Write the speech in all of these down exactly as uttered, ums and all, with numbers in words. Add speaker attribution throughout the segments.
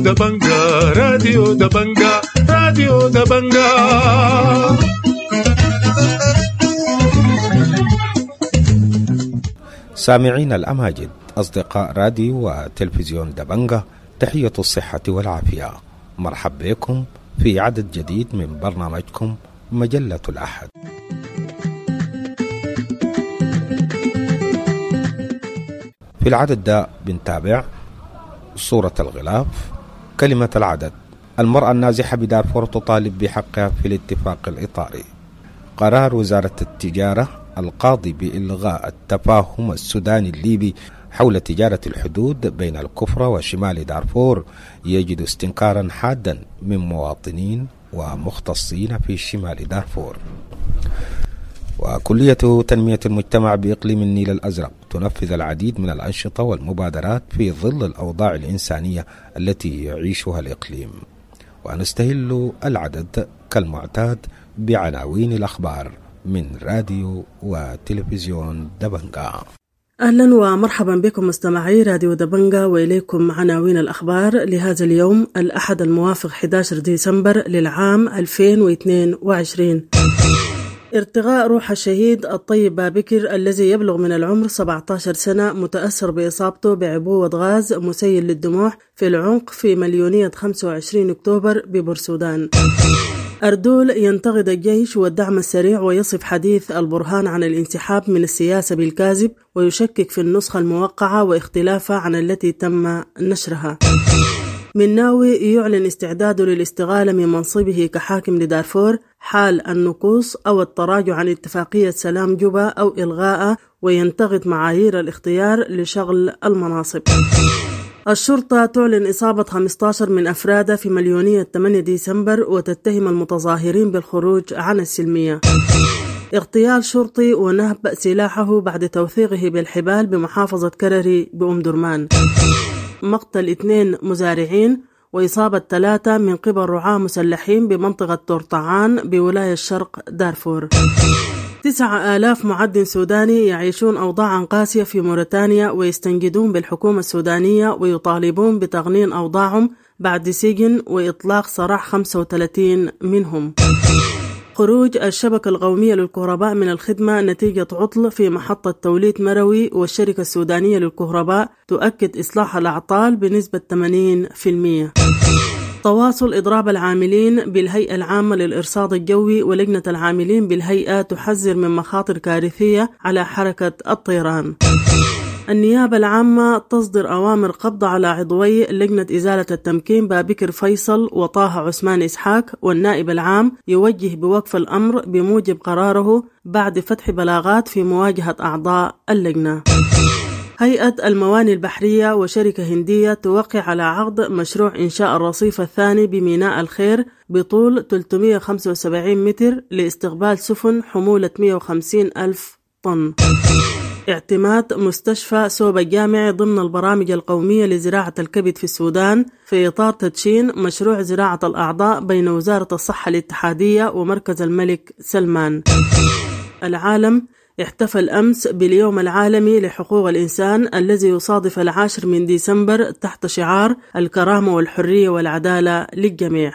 Speaker 1: دبنجا راديو دبنجا راديو دبنجا.
Speaker 2: سامعين الأماجد، أصدقاء راديو وتلفزيون دبنجا، تحية الصحة والعافية. مرحب بكم في عدد جديد من برنامجكم مجلة الأحد. في العدد ده بنتابع صورة الغلاف، كلمة العدد، المرأة النازحة بدارفور تطالب بحقها في الاتفاق الإطاري، قرار وزارة التجارة القاضي بإلغاء التفاهم السوداني الليبي حول تجارة الحدود بين الكفرة وشمال دارفور يجد استنكارا حادا من مواطنين ومختصين في شمال دارفور. وكلية تنمية المجتمع بإقليم النيل الأزرق تنفذ العديد من الأنشطة والمبادرات في ظل الأوضاع الإنسانية التي يعيشها الإقليم. ونستهل العدد كالمعتاد بعناوين الأخبار من راديو وتلفزيون دبنجا.
Speaker 3: أهلا ومرحبا بكم مستمعي راديو دبنجا، وإليكم عناوين الأخبار لهذا اليوم الأحد الموافق أحد عشر ديسمبر للعام ألفين واثنين وعشرين. ارتغاء روح الشهيد الطيب بابكر الذي يبلغ من العمر سبعة عشر سنة، متأثر بإصابته بعبوة غاز مسيل للدموع في العنق في مليونية خمسة وعشرين أكتوبر ببورسودان. أردول ينتقد الجيش والدعم السريع ويصف حديث البرهان عن الانسحاب من السياسة بالكاذب، ويشكك في النسخة الموقعة واختلافها عن التي تم نشرها. مناوي يعلن استعداده للاستقالة من منصبه كحاكم لدارفور حال النقوص أو التراجع عن اتفاقية سلام جوبا أو إلغاءه، وينتقد معايير الاختيار لشغل المناصب. الشرطة تعلن إصابة خمسة عشر من أفرادها في مليونية ثمانية ديسمبر، وتتهم المتظاهرين بالخروج عن السلمية. اغتيال شرطي ونهب سلاحه بعد توثيقه بالحبال بمحافظة كرري بأم درمان. مقتل اثنين مزارعين وإصابة ثلاثة من قبل رعاة مسلحين بمنطقة تورطعان بولاية الشرق دارفور. تسعة آلاف معدن سوداني يعيشون أوضاعا قاسية في موريتانيا ويستنجدون بالحكومة السودانية ويطالبون بتغنين أوضاعهم بعد سجن وإطلاق سراح خمسة وثلاثين منهم. خروج الشبكة القومية للكهرباء من الخدمة نتيجة عطل في محطة توليد مروي، والشركة السودانية للكهرباء تؤكد إصلاح الأعطال بنسبة ثمانين بالمئة. تواصل إضراب العاملين بالهيئة العامة للإرصاد الجوي ولجنة العاملين بالهيئة تحذر من مخاطر كارثية على حركة الطيران. النيابة العامة تصدر أوامر قبض على عضوي لجنة إزالة التمكين بابكر فيصل وطه عثمان إسحاق، والنائب العام يوجه بوقف الأمر بموجب قراره بعد فتح بلاغات في مواجهة أعضاء اللجنة. هيئة الموانئ البحرية وشركة هندية توقع على عقد مشروع إنشاء الرصيف الثاني بميناء الخير بطول ثلاثمئة وخمسة وسبعين متر لاستقبال سفن حمولة مئة وخمسين ألف طن. اعتماد مستشفى سوبا الجامعي ضمن البرامج القومية لزراعة الكبد في السودان في إطار تدشين مشروع زراعة الأعضاء بين وزارة الصحة الاتحادية ومركز الملك سلمان. العالم احتفل أمس باليوم العالمي لحقوق الإنسان الذي يصادف العاشر من ديسمبر تحت شعار الكرامة والحرية والعدالة للجميع.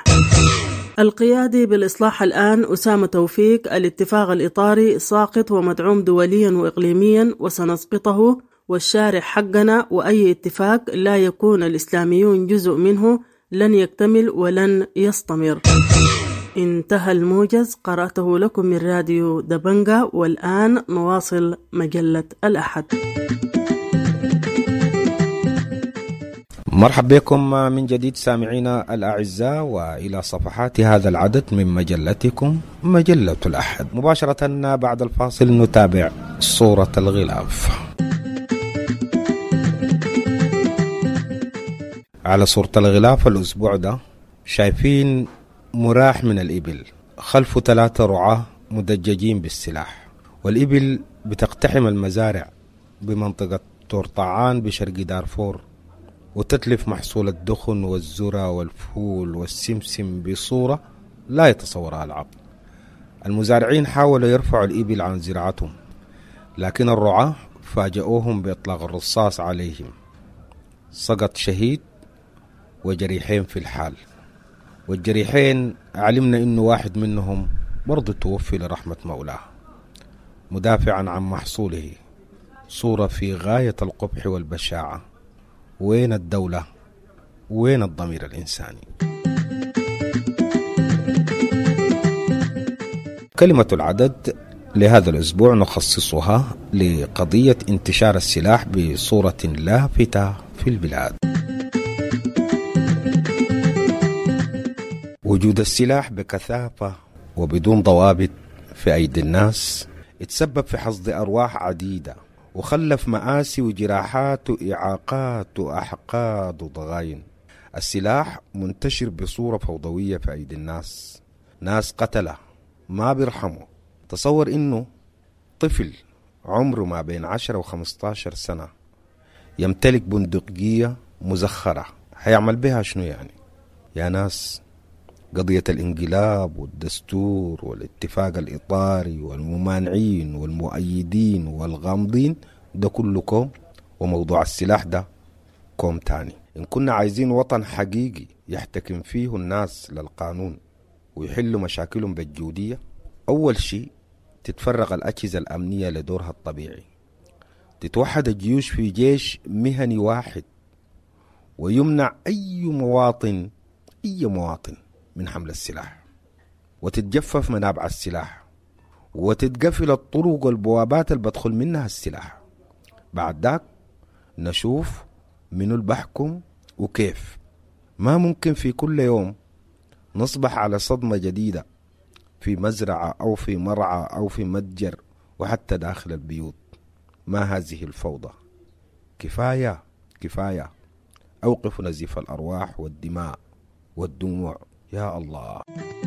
Speaker 3: القيادي بالإصلاح الآن أسامة توفيق، الاتفاق الإطاري ساقط ومدعوم دوليا وإقليميا وسنسقطه، والشارع حقنا، وأي اتفاق لا يكون الإسلاميون جزء منه لن يكتمل ولن يستمر. انتهى الموجز، قرأته لكم من راديو دبنجا، والآن نواصل مجلة الأحد.
Speaker 2: مرحبا بكم من جديد سامعينا الأعزاء، وإلى صفحات هذا العدد من مجلتكم مجلة الأحد. مباشرة بعد الفاصل نتابع صورة الغلاف. على صورة الغلاف الأسبوع ده شايفين مراح من الإبل خلف ثلاثة رعاة مدججين بالسلاح، والإبل بتقتحم المزارع بمنطقة تورطعان بشرق دارفور، وتتلف محصول الدخن والذرة والفول والسمسم بصورة لا يتصورها العقل. المزارعين حاولوا يرفعوا الإبل عن زراعتهم، لكن الرعاة فاجأوهم بإطلاق الرصاص عليهم. سقط شهيد وجريحين في الحال، والجريحين علمنا إنه واحد منهم برضو توفي لرحمة مولاه مدافعا عن محصوله. صورة في غاية القبح والبشاعة. وين الدولة؟ وين الضمير الإنساني؟ كلمة العدد لهذا الأسبوع نخصصها لقضية انتشار السلاح بصورة لافتة في البلاد. وجود السلاح بكثافة وبدون ضوابط في أيدي الناس اتسبب في حصد أرواح عديدة، وخلف مآسي وجراحات وإعاقات وأحقاد وضغاين. السلاح منتشر بصورة فوضوية في أيدي الناس، ناس قتله ما بيرحموا. تصور إنه طفل عمره ما بين عشرة وخمسة عشر سنة يمتلك بندقية مزخرة، هيعمل بها شنو يعني؟ يا ناس، قضية الانقلاب والدستور والاتفاق الإطاري والممانعين والمؤيدين والغامضين ده كله كوم، وموضوع السلاح ده كوم تاني. إن كنا عايزين وطن حقيقي يحتكم فيه الناس للقانون ويحلوا مشاكلهم بالجودية، أول شيء تتفرغ الأجهزة الأمنية لدورها الطبيعي، تتوحد الجيوش في جيش مهني واحد، ويمنع أي مواطن أي مواطن من حمل السلاح، وتتجفف منابع السلاح، وتتقفل الطرق والبوابات اللي بدخل منها السلاح. بعد ذاك نشوف منو اللي بحكم وكيف. ما ممكن في كل يوم نصبح على صدمة جديدة في مزرعة أو في مرعى أو في متجر وحتى داخل البيوت. ما هذه الفوضى؟ كفاية كفاية. أوقفوا نزيف الأرواح والدماء والدموع يا الله.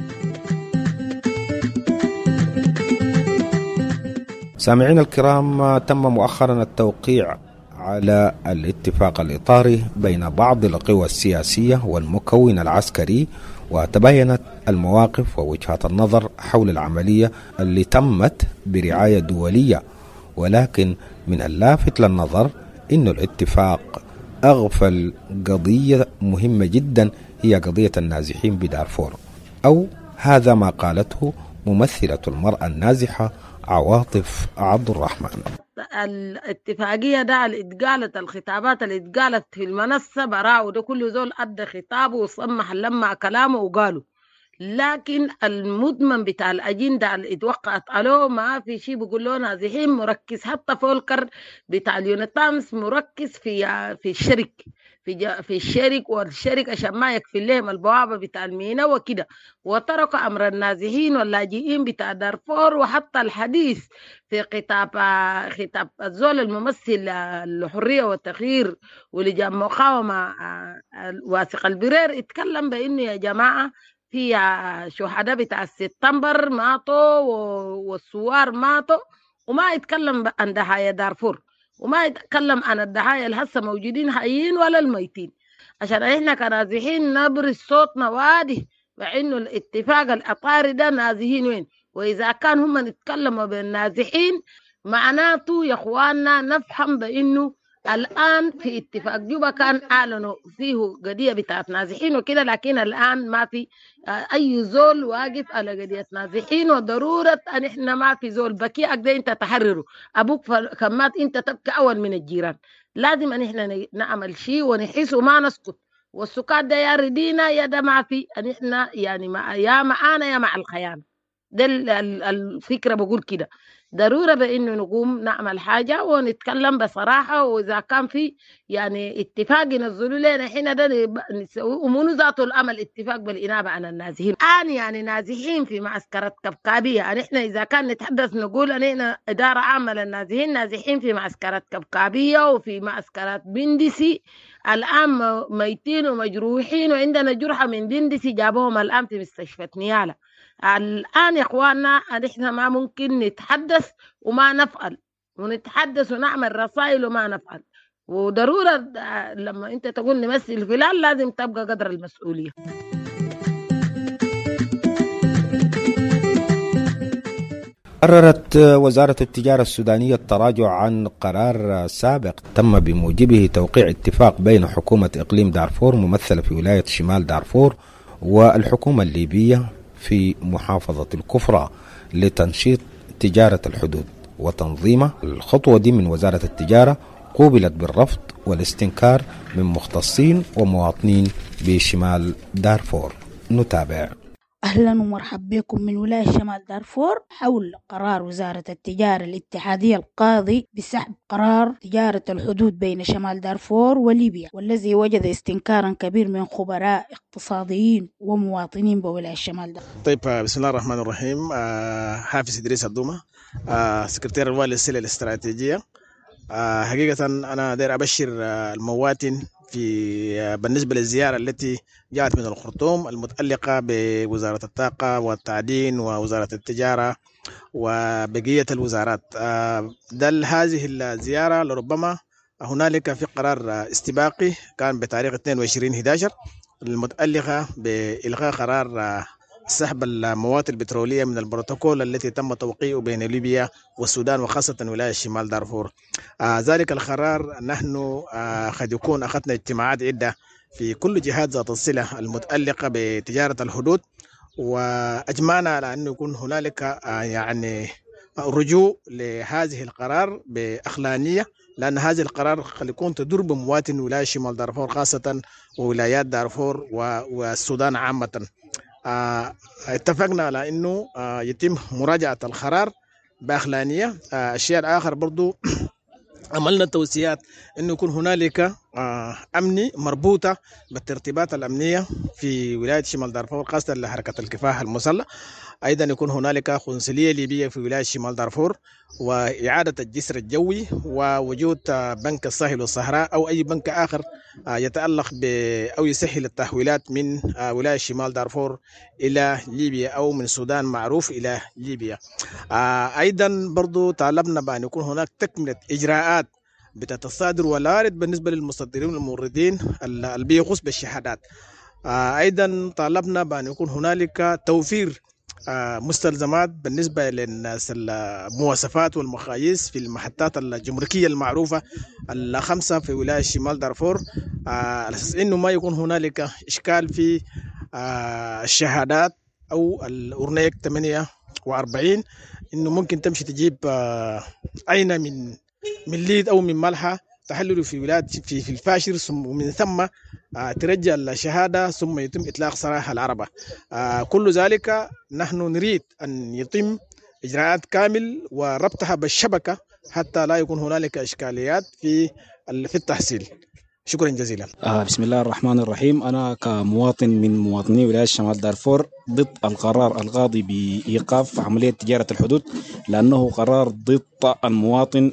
Speaker 2: سامعين الكرام، تم مؤخرا التوقيع على الاتفاق الإطاري بين بعض القوى السياسية والمكون العسكري، وتباينت المواقف ووجهات النظر حول العملية اللي تمت برعاية دولية. ولكن من اللافت للنظر إنه الاتفاق أغفل قضية مهمة جدا، هي قضية النازحين بدارفور، أو هذا ما قالته ممثلة المرأة النازحة عواطف عبد الرحمن.
Speaker 4: الاتفاقية ده اللي اتقالت، الخطابات اللي اتقالت في المنصة براء، وده كله زول أدى خطابه وصمح لما كلامه وقاله، لكن المضمن بتاع الأجندة اللي اتوقعت عليه ما في شيء بيقول له نازحين مركز. حتى فولكر بتاع اليونتامس مركز في في الشرك في في الشرك والشرك عشان ما يكفي لهم البوابة بتاع المينا وكده، وترك أمر النازحين واللاجئين بتاع دارفور. وحتى الحديث في خطاب خطاب الزول الممثل الحرية والتغيير ولجان مقاومة واثق البرير اتكلم بأنه يا جماعة في شهداء بتاع سبتمبر ماتوا والثوار ماتوا، وما يتكلم عن ضحايا دارفور، وما يتكلم عن الضحايا اللي هسه موجودين حيين ولا الميتين، عشان احنا كنازحين نبرز صوتنا وادي وانه الاتفاق الاطاري ده نازحين وين. واذا كان هم نتكلموا بالنازحين معناته يا اخواننا نفهم بانه الآن في اتفاق جوبا كان أعلنوا فيه قضية بتاعت نازحين وكده، لكن الآن ما في أي زول واقف على قضية نازحين، وضرورة أن إحنا ما في زول بكي أقدر أنت تحرره أبوك كمات أنت تبكي أول من الجيران. لازم أن إحنا نعمل شيء ونحس وما نسكت، والسكات ده يا ردينا يا ده ما في أن إحنا يعني ما يا معانا يا مع الخيانة. ده الفكرة بقول كده، ضرورة بأنه نقوم نعمل حاجة ونتكلم بصراحة، وإذا كان في يعني اتفاق ينزلوا لنا حين ده نسوي، ومنو ذاته الأمل اتفاق بالإنابة عن النازحين. الآن يعني نازحين في معسكرات كبكابية، يعني إحنا إذا كان نتحدث نقول أن إحنا إدارة عامة للنازحين نازحين في معسكرات كبكابية وفي معسكرات بندسي الآن ميتين ومجروحين، وعندنا جرحى من بندسي جابوهم الآن في مستشفى نيالا. الآن يا إخواننا نحن ما ممكن نتحدث وما نفعل، ونتحدث ونعمل رسائل وما نفعل، وضرورة لما أنت تقول نمثل فلان لازم تبقى قدر المسؤولية.
Speaker 2: قررت وزارة التجارة السودانية التراجع عن قرار سابق تم بموجبه توقيع اتفاق بين حكومة إقليم دارفور ممثلة في ولاية شمال دارفور والحكومة الليبية في محافظة الكفرة لتنشيط تجارة الحدود وتنظيمها. الخطوة دي من وزارة التجارة قوبلت بالرفض والاستنكار من مختصين ومواطنين بشمال دارفور. نتابع.
Speaker 5: أهلا ومرحبا بكم من ولاية شمال دارفور حول قرار وزارة التجارة الاتحادية القاضي بسحب قرار تجارة الحدود بين شمال دارفور وليبيا، والذي وجد استنكارا كبير من خبراء اقتصاديين ومواطنين بولاية شمال دارفور.
Speaker 6: طيب، بسم الله الرحمن الرحيم. آه حافظ إدريس الدومة، آه سكرتير الوالي السلة الاستراتيجية. آه حقيقة أنا داير أبشر آه المواطن في بالنسبة للزيارة التي جاءت من الخرطوم المتعلقة بوزارة الطاقة والتعدين ووزارة التجارة وبقية الوزارات. دل هذه الزيارة لربما هنالك في قرار استباقي كان بتاريخ اثنين وعشرين أحد عشر المتعلقة بإلغاء قرار سحب المواد البترولية من البروتوكول التي تم توقيعه بين ليبيا والسودان وخاصة ولاية شمال دارفور. آه ذلك القرار نحن آه قد يكون أخذنا اجتماعات عدة في كل جهات ذات الصلة المتعلقة بتجارة الحدود، وأجمعنا على أن يكون هنالك آه يعني رجوع لهذه القرار بأخلاقية، لأن هذا القرار قد يكون تدور بمواطن ولاية شمال دارفور خاصة وولايات دارفور والسودان عامة. آه اتفقنا على انه آه يتم مراجعة القرار بأخلاقية. آه الشيء الآخر برضو عملنا توصيات انه يكون هنالك آه امني مربوطة بالترتيبات الامنية في ولاية شمال دارفور خاصة لحركة الكفاح المسلح. ايضا يكون هنالك قنصلية ليبية في ولاية شمال دارفور، وإعادة الجسر الجوي، ووجود بنك الساحل والصحراء أو أي بنك آخر يتعلق ب أو يسهل التحويلات من ولاية شمال دارفور إلى ليبيا أو من السودان معروف إلى ليبيا. أيضا برضو طالبنا بأن يكون هناك تكملة إجراءات بتتصادر والوارد بالنسبة للمصدرين والموردين اللي بيخص بالشهادات. أيضا طالبنا بأن يكون هنالك توفير مستلزمات بالنسبة للناس المواصفات والمقاييس في المحطات الجمركية المعروفة الخمسة في ولاية شمال دارفور، على أساس إنه ما يكون هنالك إشكال في الشهادات أو الأورنيك ثمانية وأربعين، إنه ممكن تمشي تجيب عينة من من ليد أو من ملحة تحلل في ولاية في في الفاشر، ومن ثم ترجع الشهادة ثم يتم إطلاق سراح العربة. كل ذلك نحن نريد أن يتم إجراءات كامل وربطها بالشبكة حتى لا يكون هنالك إشكاليات في في التحصيل. شكرا جزيلا.
Speaker 7: آه بسم الله الرحمن الرحيم. أنا كمواطن من مواطني ولاية شمال دارفور ضد القرار القاضي بإيقاف عملية تجارة الحدود، لأنه قرار ضد المواطن.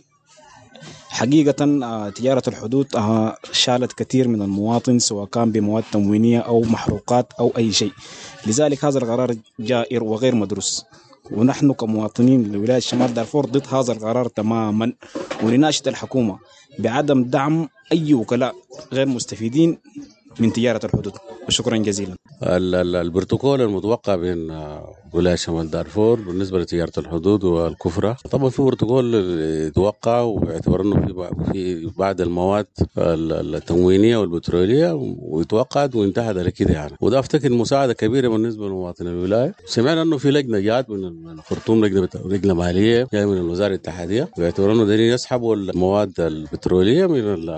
Speaker 7: حقيقة تجارة الحدود شالت كثير من المواطن سواء كان بمواد تموينية أو محروقات أو أي شيء، لذلك هذا القرار جائر وغير مدروس، ونحن كمواطنين لولاية شمال دارفور ضد هذا القرار تماما، ونناشد الحكومة بعدم دعم أي وكلاء غير مستفيدين من تجارة الحدود. وشكرا جزيلا.
Speaker 8: البروتوكول المتوقع بين ولاية شمال دارفور بالنسبة لتجارة الحدود والكفرة، طبعا في بروتوكول يتوقع ويعتبر انه في في بعض المواد التموينية والبترولية ويتوقعت وانتهت على كده يعني، وده افتكر مساعدة كبيرة بالنسبة لمواطني الولاية. سمعنا انه في لجنة جات من الخرطوم، لجنة لجنة مالية جاية من الوزارة الاتحادية، ويعتبروا انه دايرين يسحبوا المواد البترولية من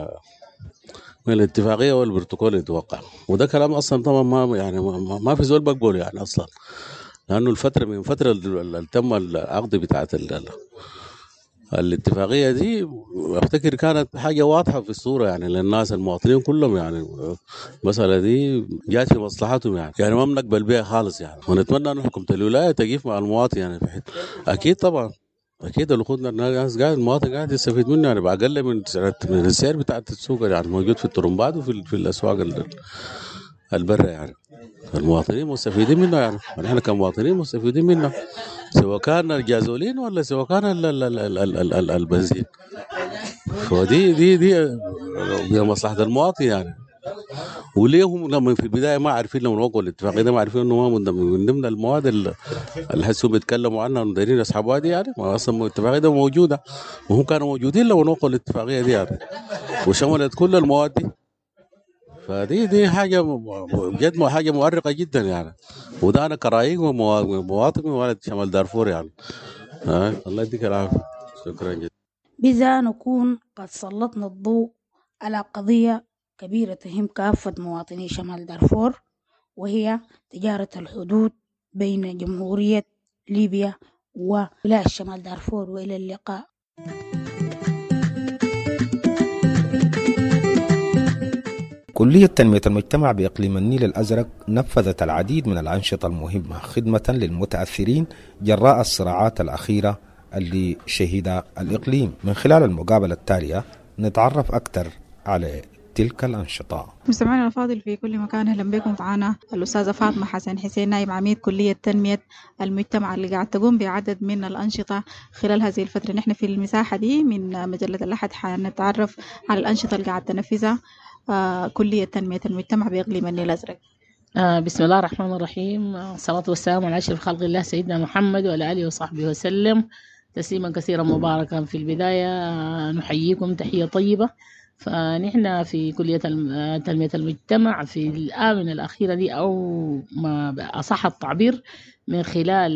Speaker 8: من الاتفاقية والبروتوكول اللي يتوقع، وده كلام أصلا طبعا ما يعني ما في زول بقبله يعني أصلا، لأنه الفترة من فترة اللي تم العقد بتاعت الاتفاقية دي أفتكر كانت حاجة واضحة في الصورة يعني للناس المواطنين كلهم، يعني المسألة دي جات في مصلحتهم يعني يعني ما بنقبل بها خالص يعني، ونتمنى أن حكومة الولاية تقيف مع المواطن يعني في حته. أكيد طبعا أكيد اللي خدنا الناس قاعد المواطن قاعد يستفيد منه يعني بأقل من من السعر بتاعت السوق يعني موجود في الطرمبات وفي في الأسواق البرة يعني، المواطنين مستفيدين منه يعني، نحن كمواطنين مستفيدين منه سواء كان الجازولين ولا سواء كان البنزين، فدي دي دي هي مصلحة المواطن يعني، وليهم لما في البدايه ما عارفين لما وقعوا الاتفاقيه ده ما عارفين انه ما من ضمن من ضمن المواد اللي اللي هسه بيتكلموا عنها انهم دايرين يسحبوها دي، يعني ما اصلا الاتفاقيه دي موجوده وهم كانوا موجودين لما وقعوا الاتفاقيه دي يعني، وشملت كل المواد دي. فدي دي حاجه بجد حاجه مؤرقه جدا يعني، وده انا كرايق ومواطن من ولد شمال دارفور يعني. آه. الله يديك العافيه. شكرا جدا.
Speaker 5: بذا نكون قد سلطنا الضوء على قضية كبيرة تهم كافة مواطني شمال دارفور، وهي تجارة الحدود بين جمهورية ليبيا وولاية شمال دارفور. وإلى اللقاء.
Speaker 2: كلية تنمية المجتمع بإقليم النيل الأزرق نفذت العديد من الأنشطة المهمة خدمة للمتأثرين جراء الصراعات الأخيرة اللي شهدها الإقليم. من خلال المقابلة التالية نتعرف أكثر على تلك الأنشطة.
Speaker 9: مستمعينا الفاضل في كل مكان، أهلا بكم. معنا الأستاذة فاطمة حسن حسين، نائب عميد كلية تنمية المجتمع، اللي قاعد تقوم بعدد من الأنشطة خلال هذه الفترة. نحن في المساحة دي من مجلة الأحد حنتعرف على الأنشطة اللي قاعد تنفذها آه كلية تنمية المجتمع بإقليم النيل الأزرق.
Speaker 10: آه بسم الله الرحمن الرحيم، الصلاة والسلام على أشرف خلق الله سيدنا محمد وعلى آله وصحبه وسلم تسليما كثيرا مباركا. في البداية آه نحييكم تحية طيبة. فنحن في كلية تنمية المجتمع في الآونة الأخيرة دي، أو ما أصح التعبير، من خلال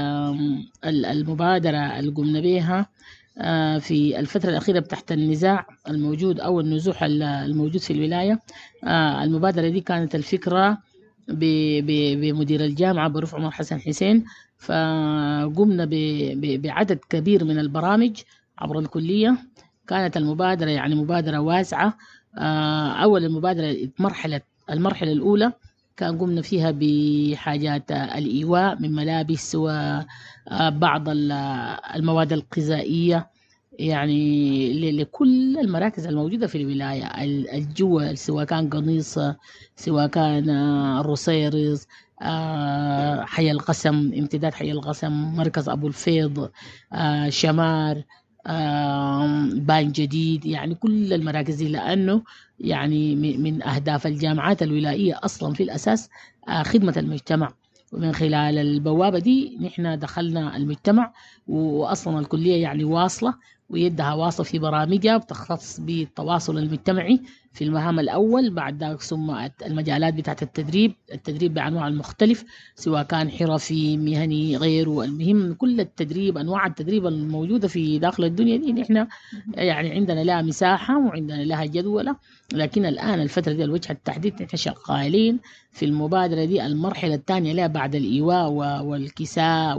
Speaker 10: المبادرة اللي قمنا بها في الفترة الأخيرة تحت النزاع الموجود أو النزوح الموجود في الولاية. المبادرة دي كانت الفكرة بمدير الجامعة برفع عمر حسن حسين، فقمنا بعدد كبير من البرامج عبر الكلية. كانت المبادرة يعني مبادرة واسعة. أول المبادرة مرحلة المرحلة الأولى كان قمنا فيها بحاجات الإيواء من ملابس وبعض المواد الغذائية، يعني لكل المراكز الموجودة في الولاية الجوة، سواء كان قنيص، سواء كان الرصيرز، حي القسم، امتداد حي القسم، مركز أبو الفيض، شمار، بان جديد، يعني كل المراكز دي، لأنه يعني من أهداف الجامعات الولائية أصلا في الأساس خدمة المجتمع. ومن خلال البوابة دي نحن دخلنا المجتمع، وأصلا الكلية يعني واصلة ويدها واصلة في برامجها بتختص بالتواصل المجتمعي في المهام الأول. بعد ذلك ثم المجالات بتاعت التدريب التدريب بأنواع المختلف، سواء كان حرفي، مهني، غيره. المهم كل التدريب، أنواع التدريب الموجودة في داخل الدنيا دي نحن يعني عندنا لها مساحة وعندنا لها جدولة. لكن الآن الفترة دي الوجه التحديد نحن شغالين في المبادرة دي المرحلة الثانية لها بعد الإيواء والكساء،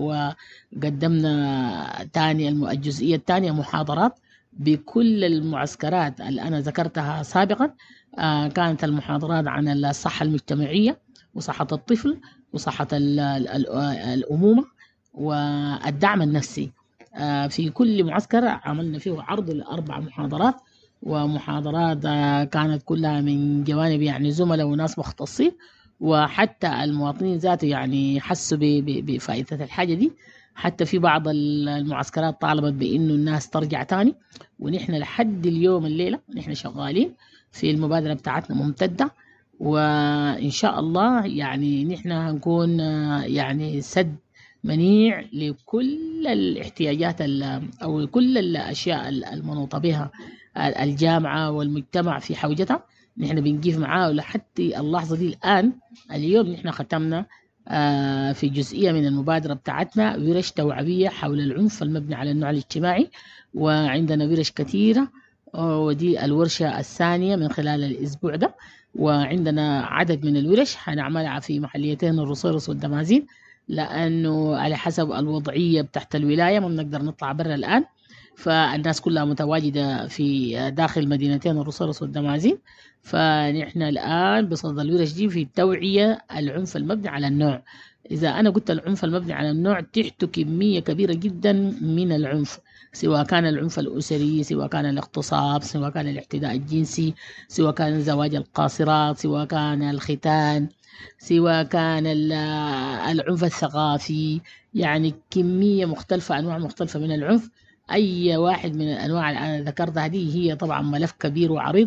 Speaker 10: وقدمنا تاني الجزئية الثانية محاضرات بكل المعسكرات اللي أنا ذكرتها سابقا. آه كانت المحاضرات عن الصحة المجتمعية وصحة الطفل وصحة الأمومة والدعم النفسي. آه في كل معسكر عملنا فيه عرض لأربع محاضرات، ومحاضرات آه كانت كلها من جوانب يعني زملاء وناس مختصين، وحتى المواطنين ذاته يعني حسوا بفائدة الحاجة دي. حتى في بعض المعسكرات طالبت بإنه الناس ترجع تاني، ونحن لحد اليوم الليلة نحن شغالين في المبادرة بتاعتنا ممتدة. وإن شاء الله يعني نحن هنكون يعني سد منيع لكل الاحتياجات أو كل الأشياء المنوطة بها الجامعة والمجتمع في حوجتها. نحن بنجيف معاه لحد اللحظة دي. الآن اليوم نحن ختمنا في جزئية من المبادرة بتاعتنا ورش توعوية حول العنف المبني على النوع الاجتماعي، وعندنا ورش كثيرة، ودي الورشة الثانية من خلال الأسبوع ده. وعندنا عدد من الورش هنعملها في محليتين الرصيرس والدمازين، لأنه على حسب الوضعية بتاعت الولاية ما بنقدر نطلع برا الآن، فالناس كلها متواجدة في داخل مدينتين الرصيرس والدمازين. فنحن الآن بصدد الورش دي في التوعية العنف المبني على النوع. إذا أنا قلت العنف المبني على النوع تحته كمية كبيرة جدا من العنف، سواء كان العنف الأسري، سواء كان الاغتصاب، سواء كان الاعتداء الجنسي، سواء كان زواج القاصرات، سواء كان الختان، سواء كان العنف الثقافي، يعني كمية مختلفة، أنواع مختلفة من العنف. أي واحد من الأنواع اللي أنا ذكرتها دي هي طبعا ملف كبير وعريض،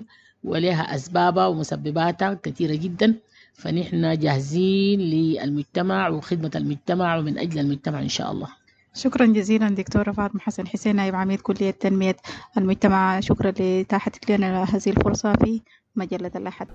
Speaker 10: ولها أسبابها ومسبباتها كثيرة جدا. فنحن جاهزين للمجتمع وخدمة المجتمع ومن أجل المجتمع إن شاء الله.
Speaker 9: شكرا جزيلا دكتورة فاطمة حسن حسين نائب عميد كلية تنمية المجتمع، شكرا لإتاحتك لنا هذه الفرصة في مجلة الأحد.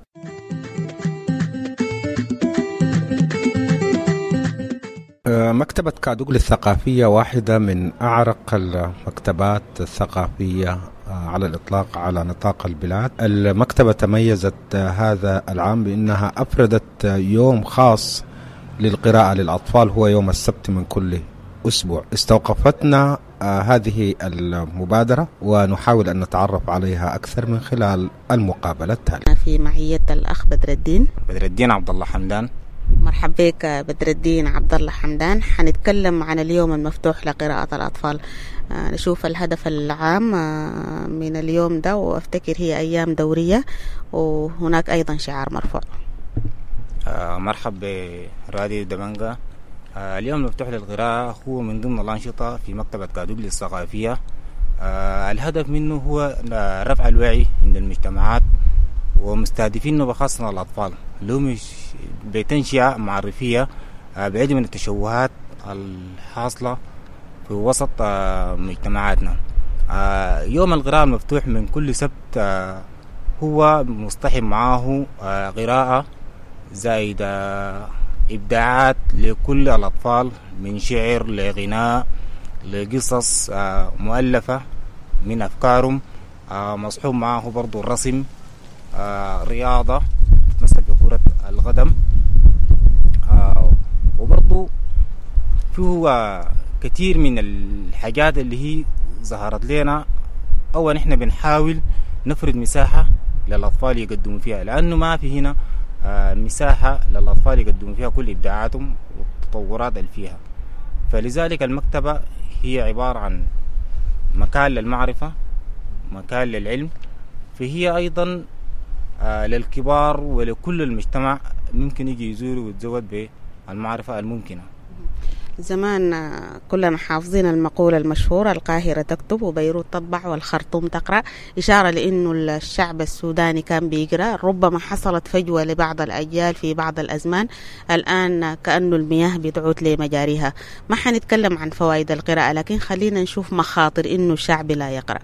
Speaker 2: مكتبة كادوغلي الثقافية واحدة من أعرق المكتبات الثقافية على الإطلاق على نطاق البلاد. المكتبة تميزت هذا العام بأنها أفردت يوم خاص للقراءة للأطفال هو يوم السبت من كل أسبوع. استوقفتنا هذه المبادرة ونحاول أن نتعرف عليها أكثر من خلال المقابلة التالية.
Speaker 11: في معية الأخ بدر الدين
Speaker 12: بدر الدين عبد الله حمدان.
Speaker 11: مرحبا بك بدر الدين عبد الله حمدان. حنتكلم عن اليوم المفتوح لقراءة الأطفال. آه نشوف الهدف العام آه من اليوم ده، وافتكر هي أيام دورية وهناك أيضا شعار مرفوع.
Speaker 12: آه مرحبا براديو دبنجا. آه اليوم المفتوح للقراءة هو من ضمن الأنشطة في مكتبة كادوغلي الثقافية. آه الهدف منه هو رفع الوعي عند المجتمعات ومستهدفين بخاصة الأطفال لهم بتنشئة معرفية بعيد من التشوهات الحاصلة في وسط مجتمعاتنا. يوم القراءة المفتوح من كل سبت هو مصطحب معه قراءة زائد إبداعات لكل الأطفال من شعر لغناء لقصص مؤلفة من أفكارهم، مصحوب معه برضو الرسم، رياضة مثل بكرة القدم، وبرضو فيه كثير من الحاجات اللي هي ظهرت لنا أو نحن بنحاول نفرد مساحة للأطفال يقدموا فيها، لأنه ما في هنا مساحة للأطفال يقدموا فيها كل إبداعاتهم والتطورات اللي فيها. فلذلك المكتبة هي عبارة عن مكان للمعرفة، مكان للعلم، فهي أيضا للكبار ولكل المجتمع ممكن يجي يزور ويتزود بالمعرفة الممكنة.
Speaker 11: زمان كلنا حافظين المقولة المشهورة القاهرة تكتب وبيروت تطبع والخرطوم تقرأ، إشارة لأنه الشعب السوداني كان بيقرأ. ربما حصلت فجوة لبعض الأجيال في بعض الأزمان، الآن كأنه المياه بتعود لمجاريها. ما حنتكلم عن فوائد القراءة، لكن خلينا نشوف مخاطر إنه الشعب لا يقرأ.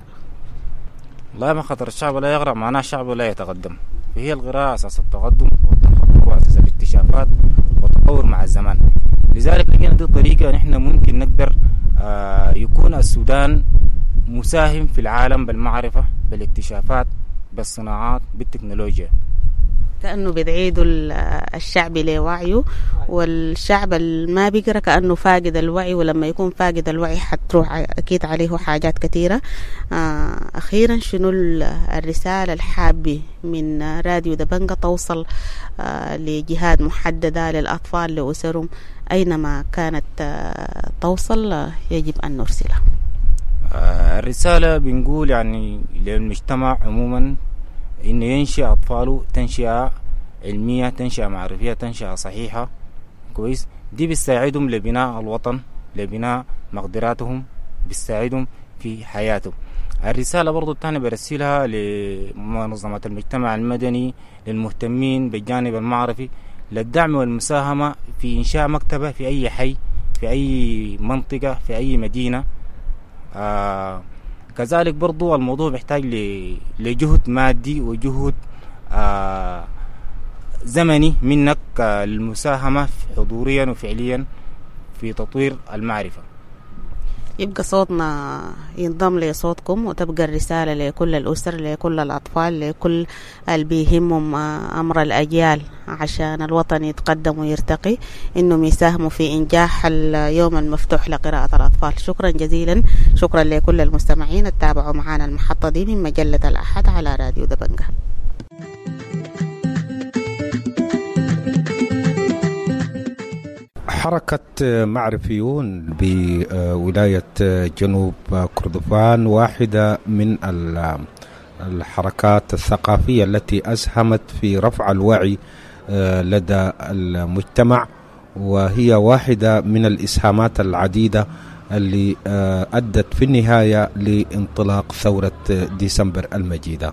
Speaker 12: لا مخاطر الشعب لا يقرأ معناه الشعب لا يتقدم، فهي القراءة أساس التقدم والتحضر وأساس الاكتشافات والتطور مع الزمان. لذلك لقينا دي الطريقة نحن ممكن نقدر آه يكون السودان مساهم في العالم بالمعرفة بالاكتشافات بالصناعات بالتكنولوجيا.
Speaker 11: كأنه بتعيدوا الشعب لوعيه، والشعب ما بيقرأ كأنه فاقد الوعي، ولما يكون فاقد الوعي حتروح أكيد عليه حاجات كثيرة. آه أخيرا شنو الرسالة الحابة من راديو دبنجا توصل آه لجهات محددة للأطفال لأسرهم أينما كانت آه توصل آه يجب أن نرسلها؟
Speaker 12: آه الرسالة بنقول يعني للمجتمع عموما إنه ينشئ أطفاله تنشئة علمية، تنشئة معرفية، تنشئة صحيحة كويس. دي بتساعدهم لبناء الوطن، لبناء مقدراتهم، بتساعدهم في حياتهم. الرسالة برضو الثانية برسلها لمنظمات المجتمع المدني، للمهتمين بالجانب المعرفي، للدعم والمساهمة في إنشاء مكتبة في أي حي، في أي منطقة، في أي مدينة. آه كذلك برضو الموضوع بيحتاج لجهد مادي وجهد آه زمني منك آه للمساهمة حضوريا وفعليا في تطوير المعرفة.
Speaker 11: يبقى صوتنا ينضم لصوتكم وتبقى الرسالة لكل الأسر، لكل الأطفال، لكل اللي بيهمهم أمر الأجيال عشان الوطن يتقدم ويرتقي، إنهم يساهموا في إنجاح اليوم المفتوح لقراءة الأطفال. شكرا جزيلا، شكرا لكل المستمعين التابعوا معنا المحطة دي من مجلة الأحد على راديو دبنجا.
Speaker 2: حركة معرفيون بولاية جنوب كردفان واحدة من الحركات الثقافية التي أسهمت في رفع الوعي لدى المجتمع، وهي واحدة من الإسهامات العديدة اللي أدت في النهاية لانطلاق ثورة ديسمبر المجيدة.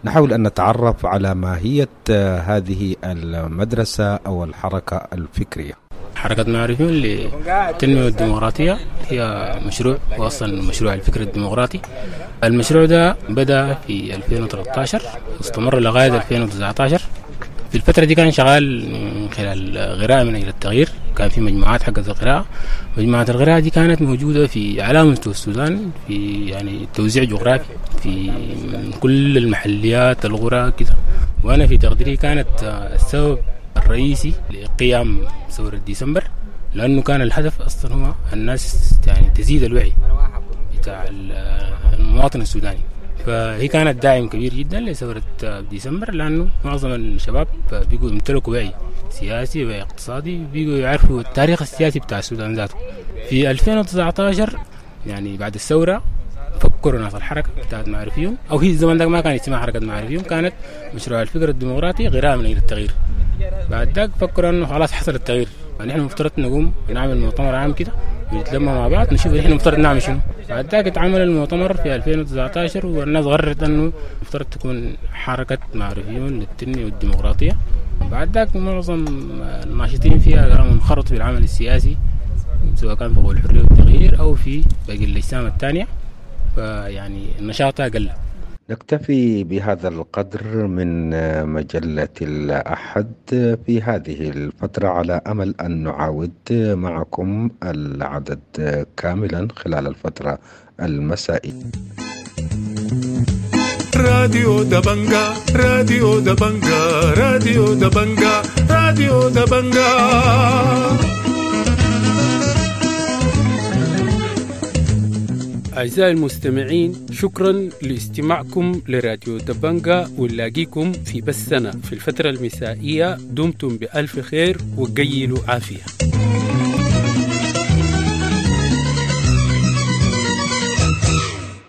Speaker 2: نحاول أن نتعرف على ماهية هذه المدرسة أو الحركة الفكرية.
Speaker 13: حركة معرفيون للتنمية الديمقراطية هي مشروع وأصلا مشروع الفكر الديمقراطي. المشروع ده بدأ في ألفين وثلاثة عشر واستمر لغاية ألفين وتسعة عشر. في الفترة دي كان شغال من خلال قراءة من أجل التغيير، كان في مجموعات حقت القراءة. مجموعات القراءة دي كانت موجودة في على مستوى السودان، في يعني توزيع جغرافي في كل المحليات القرى كده. وأنا في تقديري كانت السبب الرئيسي لقيام ثورة ديسمبر، لأنه كان الهدف أصلا هو الناس يعني تزيد الوعي بتاع المواطن السوداني. فهي كانت داعم كبير جدا لثورة ديسمبر، لأنه معظم الشباب بيقوا يمتلكوا وعي سياسي وعي اقتصادي، بيقوا يعرفوا التاريخ السياسي بتاع السودان ذاته. في ألفين وتسعة عشر يعني بعد الثورة فكروا ناس الحركة بتاعت معرفيون، أو هي الزمن ده ما كان اسمها حركة معرفيون، كانت مشروع الفكر الديمقراطي قراءة من أجل التغيير. بعد ذاك فكروا أنه خلاص حصل التغيير، يعني إحنا مفترض نقوم نعمل مؤتمر عام كده ونتلمى مع بعض نشوف إحنا مفترض نعمل شنو. بعد ذاك اتعمل المؤتمر في ألفين وتسعة عشر، والناس قررت أنه مفترض تكون حركة معرفيون للتنمية والديمقراطية. بعد ذاك معظم الناشطين فيها قاموا انخرطوا في العمل السياسي، سواء كان في قوى الحرية والتغيير أو في باقي الأجسام الثانية، فيعني نشاطها قل.
Speaker 2: نكتفي بهذا القدر من مجلة الأحد في هذه الفترة، على أمل أن نعاود معكم العدد كاملا خلال الفترة المسائية.
Speaker 1: راديو دبنجا راديو دبنجا راديو دبنجا راديو دبنجا.
Speaker 14: أعزائي المستمعين، شكرا لاستماعكم لراديو دبنجا، ونلاقيكم في بثنا في الفترة المسائية. دمتم بألف خير وقيلوا عافية.